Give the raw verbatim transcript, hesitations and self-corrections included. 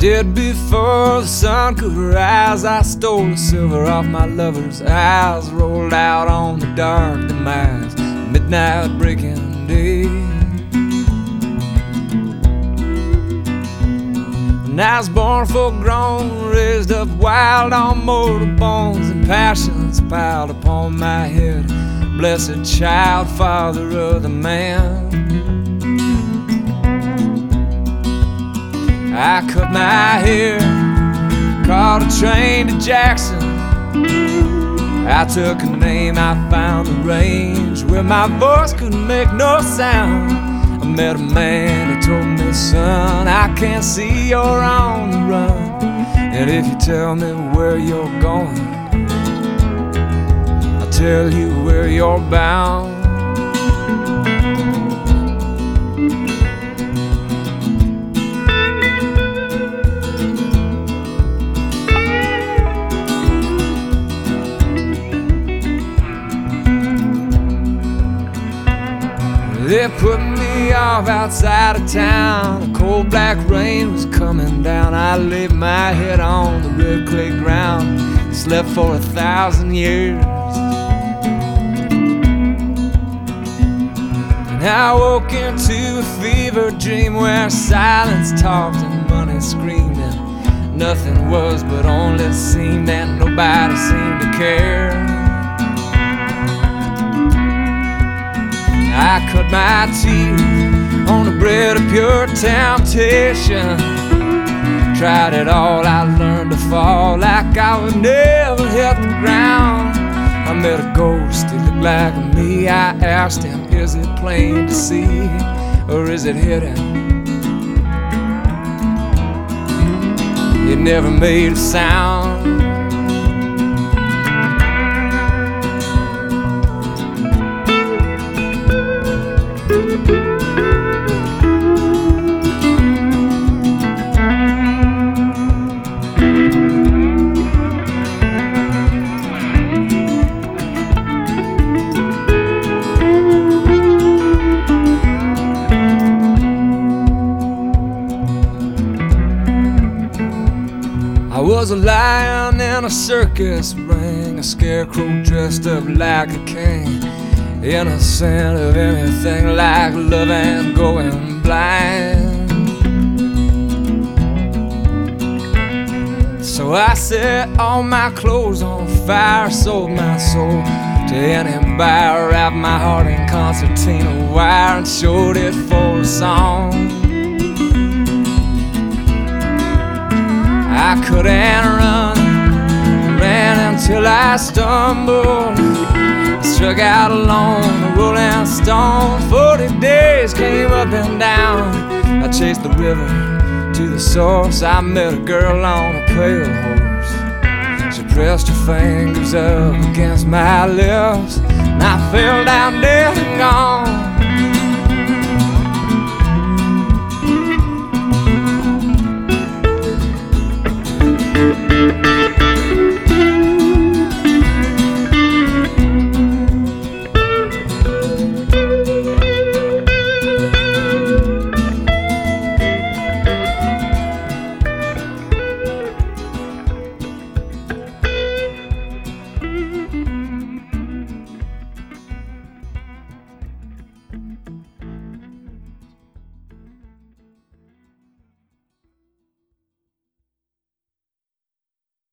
did before the sun could rise. I stole the silver off my lover's eyes, rolled out on the dark demise, midnight breaking day. And I was born full grown, raised up wild on mortal bones, and passions piled upon my head. Blessed child, father of the man. I cut my hair, caught a train to Jackson. I took a name, I found the range where my voice couldn't make no sound. I met a man who told me, son, I can't see you're on the run, and if you tell me where you're going, I'll tell you where you're bound. They put me off outside of town. A cold black rain was coming down. I laid my head on the red clay ground, slept for a thousand years. And I woke into a fever dream where silence talked and money screamed, and nothing was but only seemed, and nobody seemed to care. I cut my teeth on the bread of pure temptation. Tried it all, I learned to fall like I would never hit the ground. I met a ghost, it looked like me. I asked him, is it plain to see, or is it hidden? It never made a sound. I was a lion in a circus ring, a scarecrow dressed up like a king, innocent of anything like love and going blind. So I set all my clothes on fire, sold my soul to any buyer, wrapped my heart in concertina wire, and showed it for a song. I couldn't run, ran until I stumbled, struck out alone, a rolling stone. Forty days came up and down. I chased the river to the source. I met a girl on a pale horse. She pressed her fingers up against my lips, and I fell down dead and gone.